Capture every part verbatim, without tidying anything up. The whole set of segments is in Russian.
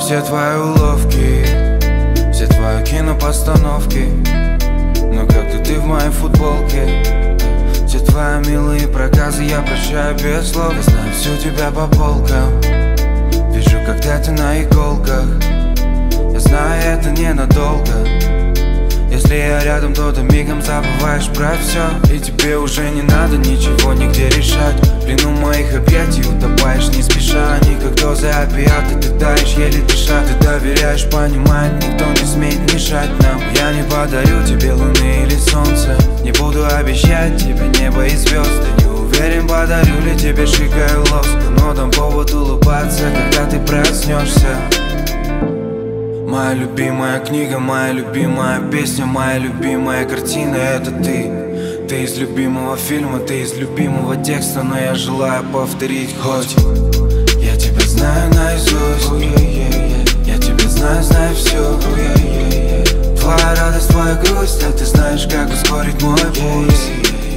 все твои уловки, все твои кинопостановки. Но как-то ты в моей футболке. Все твои милые проказы я прощаю без слов. Я знаю всю тебя по полкам, вижу, когда ты на иголках. Я знаю, это ненадолго. Если я рядом, то ты мигом забываешь про все. И тебе уже не надо ничего нигде решать. В плену моих объятий утопаешь не спеша. Они как дозы опиаты, ты таешь еле дыша. Ты доверяешь, понимать, никто не смеет мешать нам. Я не подарю тебе луны или солнце, не буду обещать тебе небо и звезды. Не уверен, подарю ли тебе шикаю лоску, но дам повод улыбаться, когда ты проснешься. Моя любимая книга, моя любимая песня, моя любимая картина — это ты. Ты из любимого фильма, ты из любимого текста, но я желаю повторить хоть. Я тебя знаю наизусть, я тебя знаю, знаю все. Твоя радость, твоя грусть, а ты знаешь, как ускорить мой пульс.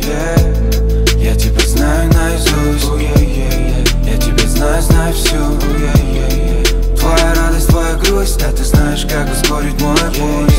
Я тебя знаю наизусть, я тебя знаю, знаю все. Твоя радость, твоя грусть, а ты знаешь, как ускорить мой пульс.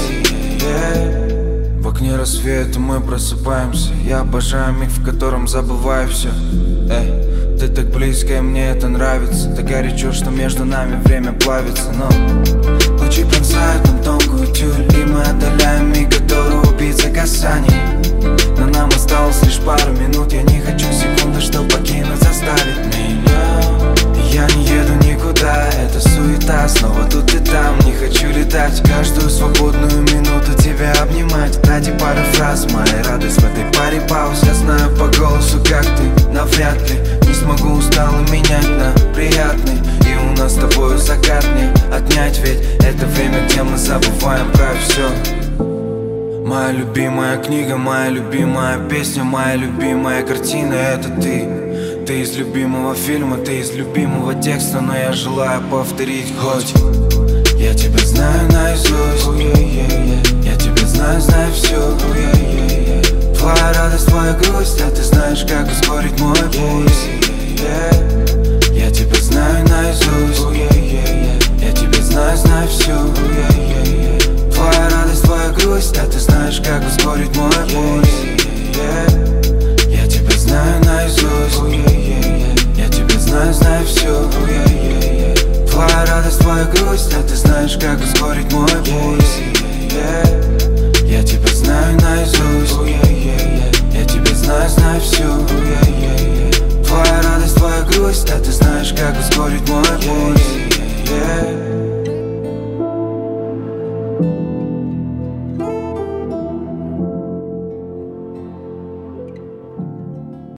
yeah. В окне рассвета мы просыпаемся. Я обожаю миг, в котором забываю все. Эй, ты так близко, и мне это нравится. Так горячо, что между нами время плавится. Но лучи пронзают нам тонкую тюль, и мы отдаляем миг, который убийца касаний. Но нам осталось лишь пару минут. Я не хочу секунды, что покинуть заставит меня. Я не еду никуда, это суета. Снова тут и там, не хочу летать. Каждую свободную минуту тебя обнимать. Ради пары фраз, моя радость в этой паре пауз. Я знаю по голосу, как ты, навряд ли не смогу устало менять на приятный. И у нас с тобою закат не отнять, ведь это время, где мы забываем про все. Моя любимая книга, моя любимая песня, моя любимая картина — это ты. Ты из любимого фильма, ты из любимого текста, но я желаю повторить хоть. Я тебя знаю наизусть, я тебя знаю, знаю все. Твоя радость, твоя грусть, а ты знаешь, как ускорить мой пульс. Я тебя знаю наизусть, я тебя знаю, знаю все. Твоя радость, твоя грусть, а ты знаешь, как ускорить мой пульс. Я тебя знаю наизусть, я тебя знаю, знаю все. Твоя радость, твоя грусть, а ты знаешь, как ускорить мой пульс. Я тебя знаю наизусть, я тебя знаю, знаю